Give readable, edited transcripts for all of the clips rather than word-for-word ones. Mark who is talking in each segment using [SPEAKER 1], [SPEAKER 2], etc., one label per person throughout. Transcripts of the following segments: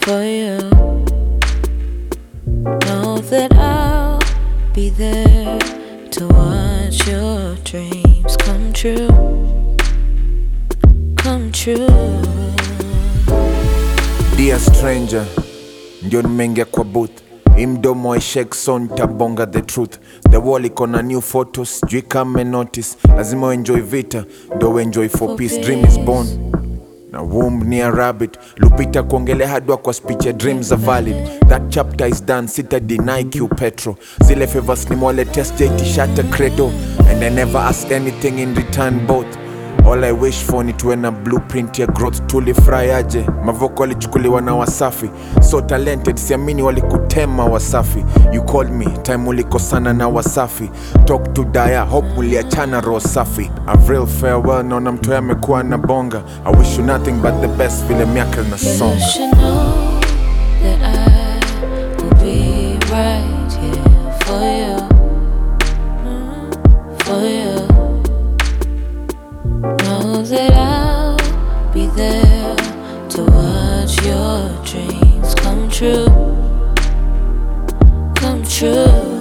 [SPEAKER 1] for you. Know that I'll be there to watch your dreams come true. Come true.
[SPEAKER 2] Dear stranger, ndio nimeingia kwa booth. Imdomo wa shake son tabonga the truth. The wall iko na new photos, sijui kama notice. Lazima enjoy vita, ndo enjoy for peace. Dream is born, na womb ni a rabbit. Lupita kuongele hadwa kwa speech ya dreams are valid. That chapter is done, sita deny Q Petro. Zile favors ni mwale test JT shatter credo. And I never ask anything in return both. All I wish for ni tuwe na blueprint ya growth. Tulifurahi aje, mavoko walichukuliwa na Wasafi. So talented, siamini walikutema Wasafi. You called me, time ulikosana na Wasafi. Talk to Daya, hope muliachana roho safi. A real farewell, naona mtu amekuwa na bonga. I wish you nothing but the best, vile miaka na songa.
[SPEAKER 1] You should know that I will be right here for you. For you. Know that I'll be there to watch your dreams come true. Come true.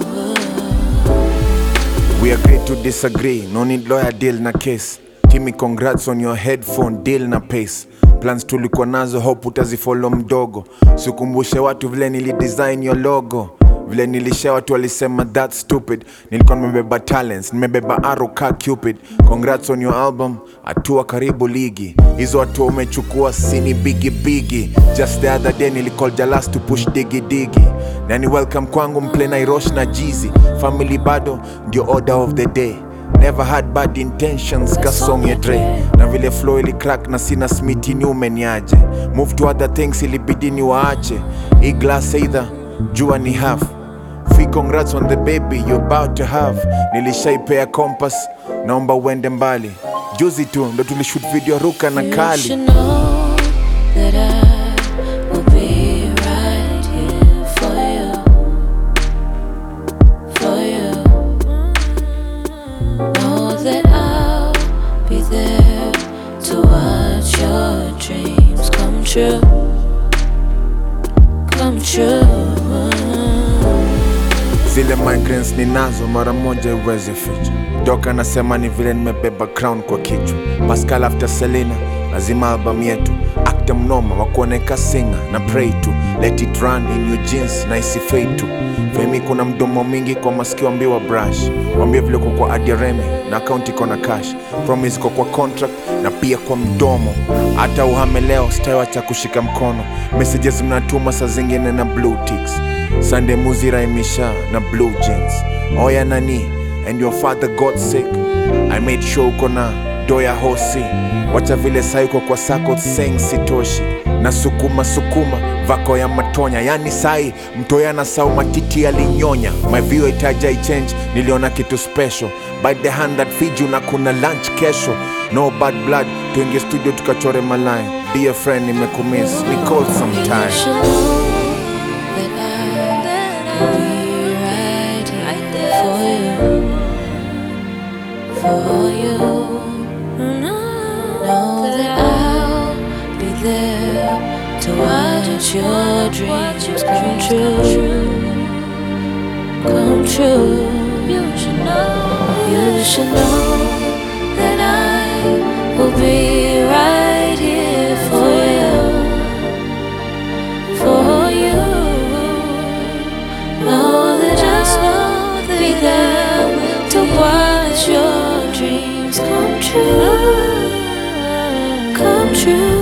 [SPEAKER 2] We agree to disagree, no need lawyer deal na case. Timmy, congrats on your headphone deal na pace. Plans tulikuwa nazo, hope utazifollow mdogo. Sikumbushe watu vile nilidesign your logo. Vile nilishare watu walisema that's stupid. Nilikuwa nimebeba talents, nimebeba arrow ka Cupid. Congrats on your album, atua karibu ligi. Hizo watu umechukua sini bigi. Just the other day nilicall Jalas to push digi. Nani welcome kwangu mplay na Irosh na Jeezy. Family bado, ndio order of the day. Never had bad intentions, ka song ya Dre. Na vile flow ili crack na sina smiti ni umeniaje. Move to other things ilibidi ni waache. Hii glass either, jua ni half. Fee congrats on the baby you're about to have. Nilishaipea compass, naomba uende mbali. Juzi tu ndo tulishoot video Ruka na Kali.
[SPEAKER 1] You should know that I will be right here for you. For you. Know that I'll be there to watch your dreams come true. Come true.
[SPEAKER 2] Zile migraines ninazo mara moja uweze ficha. Doka nasema ni vile nimebeba crown kwa kichwa. Pascal after Selena, lazima album yetu. Actor mnoma wakuoneka singer na pray to. Let it run in your jeans na isi fade to. Femi kuna mdomo mingi kwa masikio ambiwa brush. Wambie vile kwa Adiremi na account iko na cash. Promise kwa contract na pia kwa mdomo. Hata uhame leo sitawacha kushika mkono. Messages mnatuma saa zingine na blue ticks. Sunday muzi raimisha na blue jeans. Oya nani, and your father got sick. I made sure uko na doya hosi. Wacha vile saiko kwa sako seng sitoshi. Na sukuma vako ya matonya. Yani sai mtoya na sau matiti alinyonya. My view itaja i-change, niliona kitu special. By the hand that feed you na kuna lunch kesho. No bad blood, tuinge studio tukachore malaya. Dear friend nimekumiss, ni call sometime.
[SPEAKER 1] You should know that I will be right here for you. Know that I'll be there to watch your dreams come true. Come true. You should know that I will be right here for you. For you. Know that I'll be there to watch your dreams come true. Come true.